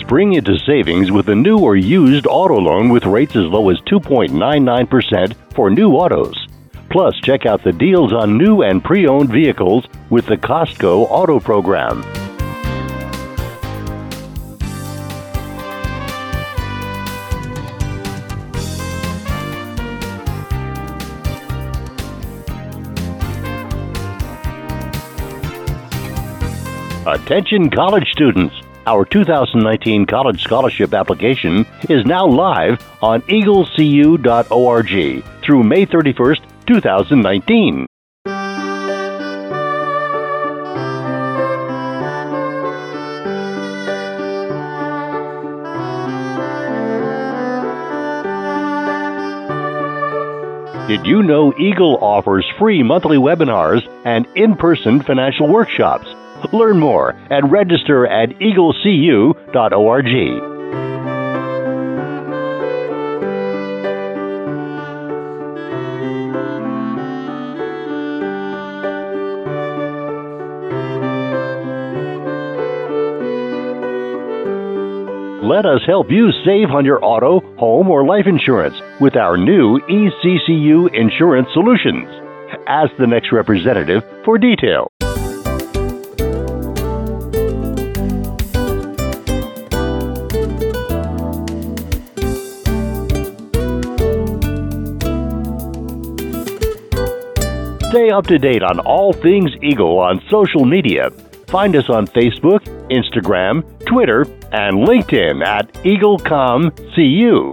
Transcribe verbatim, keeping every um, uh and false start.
spring into savings with a new or used auto loan with rates as low as two point nine nine percent for new autos. Plus, check out the deals on new and pre-owned vehicles with the Costco Auto Program. Attention college students! Our two thousand nineteen college scholarship application is now live on eagle c u dot org through May thirty-first, two thousand nineteen. Did you know Eagle offers free monthly webinars and in-person financial workshops? Learn more and register at eagle c u dot org. Let us help you save on your auto, home, or life insurance with our new E C C U Insurance Solutions. Ask the next representative for details. Stay up to date on all things Eagle on social media. Find us on Facebook, Instagram, Twitter, and LinkedIn at EagleCom C U.